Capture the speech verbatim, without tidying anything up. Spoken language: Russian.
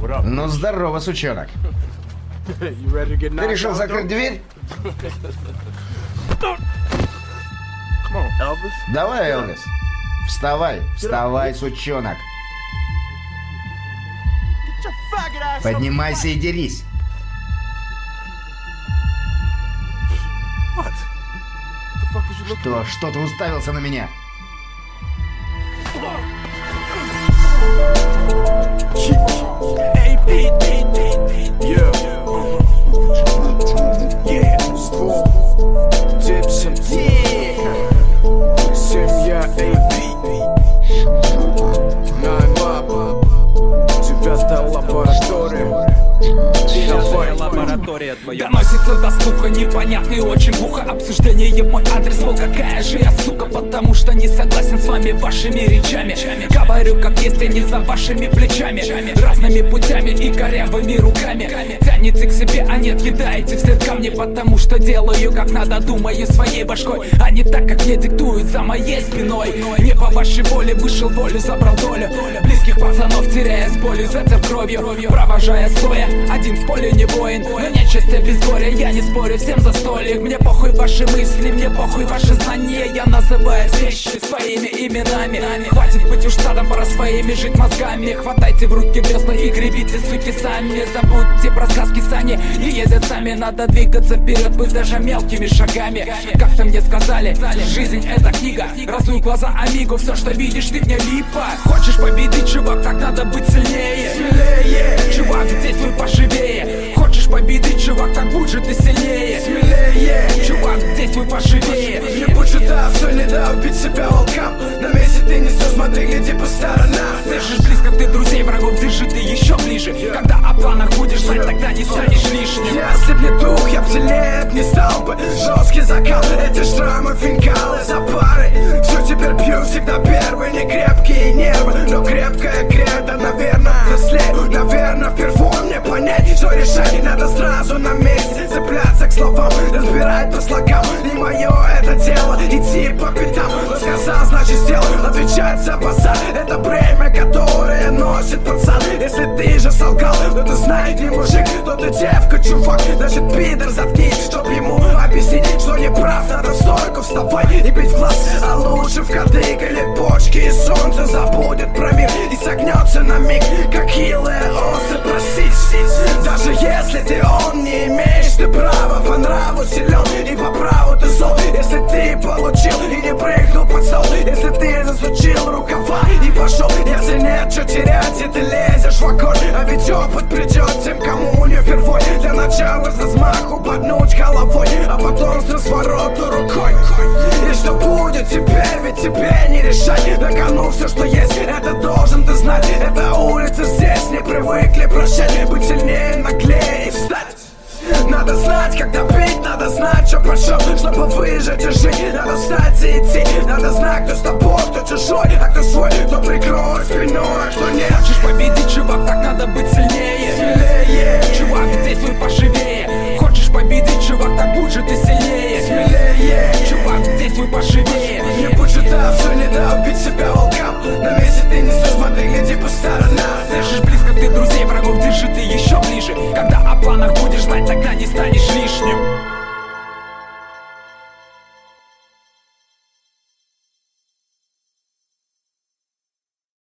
Ну здорово, сучонок. Ты решил закрыть дверь? Давай, Элвис. Вставай, вставай, сучонок. Поднимайся и дерись. Что? Что ты уставился на меня? Семья эй пи. Девятая лаборатория. Лаборатория твоя. Доносится до слуха непонятный очень глухо обсуждение мой адрес. Мол, какая же я сука, потому что не согласен с вами вашими речами. Говорю как есть, а не за вашими плечами. Разными путями и корявыми руками тянете к себе, а нет, кидаете вслед ко мне. Потому что делаю как надо, думаю своей башкой, а не так, как мне диктуют за моей спиной. Не по вашей воле вышел волю, забрал долю близких пацанов, теряя с болью, затер кровью, провожая стоя. Один в поле не воин, но нечисть без горя. Я не спорю, всем застолье. Мне похуй ваши мысли, мне похуй ваши знания. Я называю вещи своими именами. Хватит быть уж стадом, пора своими жить мозгами. Хватайте в руки весла и гребите, суки, сами. Забудьте про сказки, сани и ездят сами. Надо двигаться вперед, пусть даже мелкими шагами. Как-то мне сказали, жизнь это книга. Разуй глаза, амиго, все, что видишь, ты мне липа. Хочешь победить, чувак, так надо быть сильнее. Смелее, чувак, здесь вы поживее. Хочешь победить, чувак, так будь же ты сильнее. Смелее, чувак, здесь вы поживее. Не будь жуда, все не да, убить себя волкам. На месте ты не все, смотри, гляди по сторонам. Держишь близко ты друзей, врагов держи ты еще ближе. Когда о планах будешь знать, тогда не станешь лишним. Если б не дух, я б сильнее не стал бы. Жесткий закал, эти шрамы, финкалы за парой. Все теперь пью, всегда первый. Не крепкие нервы, но крепкая кредо. Наверное, взрослею, наверное, впервые мне понять, что решать надо сразу на месте. Цепляться к словам, разбирать по слогам. И мое это дело, идти по пятам. Сказал, значит сделал, отвечать за базар. Это бремя, которое носит пацан. Если ты же солгал, то ты знай, не мужик, то ты девка, чувак. Значит, пидор, заткнись, чтоб ему объяснить, что не прав. Надо в стойку вставать и бить в глаз, а лучше в кадык или почки. И солнце забудет про мир и согнется на миг, как хилая осы, простить. Даже если ты он, не имеешь ты права. По нраву силен и по праву ты зол. Если ты получил и не прыгнул под стол. Если ты засучил рукава и пошел. Если нет, что терять, и ты лезешь в огонь. А ведь опыт придет тем, кому не впервой. Для начала с размаху поднуть головой, а потом с развороту рукой. И что будет теперь, ведь тебе не решать. На кону все, что есть, это должен ты знать. Это улица здесь, не привыкли прощать. Быть сильнее, наглее и встать. Надо знать, когда пить, надо знать, что почем. Чтобы выжить и жить, надо встать и идти. Надо знать, кто с тобой, кто чужой, а кто свой, кто прикроет спиной, а кто нет. Хочешь победить, чувак, так надо быть сильнее. Смелее, чувак, здесь вы поживее. Хочешь победить, чувак, так будь же ты сильнее. Смелее, чувак, здесь вы поживее. Не будь жуда, все не да, убить себя волкам. На месте ты не все, смотри, гляди по сторонам. Держишь близко ты друзей, врагов держи ты еще ближе. Когда о планах будешь знать, тогда не станешь лишним.